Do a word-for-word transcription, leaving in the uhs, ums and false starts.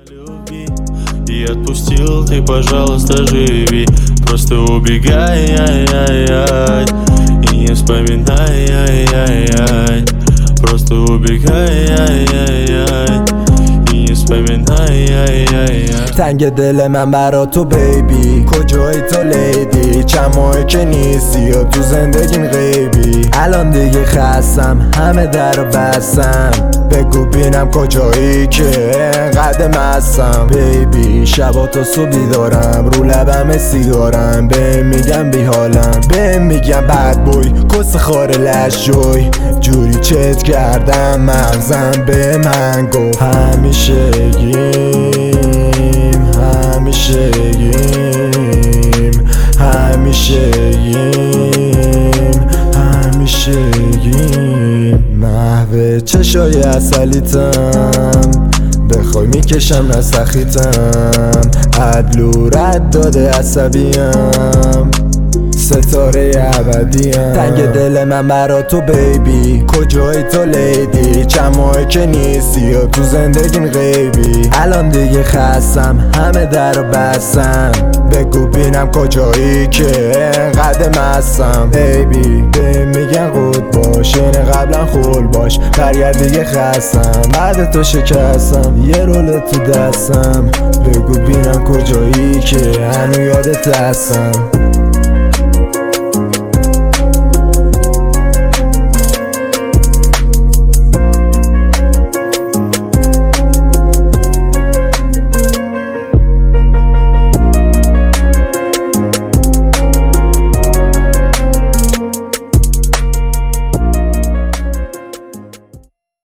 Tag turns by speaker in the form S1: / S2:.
S1: И отпустил, ты, пожалуйста, живи. Просто убегай, ай, ай, ай, и не вспоминай, ай, ай, ай. Просто убегай, ай, ай, ай, і не вспоминай, ای ای ای.
S2: تنگ دل من برا تو بیبی، کجایی تو لیدی؟ چند ماهی که نیستی یا تو زندگیم غیبی. الان دیگه خستم، همه در رو بستم. بگو بینم کجایی که انقدر مستم بیبی. شبا تا صبح بیدارم، رو لبم سیگارم. به میگم بی حالم، به میگم بد بوی، کس خار لشجوی. جوری چت کردم مغزم به من گفت همیشه گیم، همیشه گیم، همیشه گیم، همیشه گیم. محو چشای اصلیتم، بخوای میکشم نسخیتم. عدلو رد داده عصبیم، ستاره ابدیم. تنگ دل من برا تو بیبی، کجایی تو لیدی؟ چند ماهی که نیستی یا تو زندگیم غیبی. الان دیگه خستم، همه در رو بستم. بگو بینم کجایی که انقدر مستم بیبی. به میگن قود باش، یعنی قبلا خول باش. برگرد دیگه خستم، بعد تو شکستم. یه رول تو دستم، بگو بینم کجایی که هنو یادت هستم.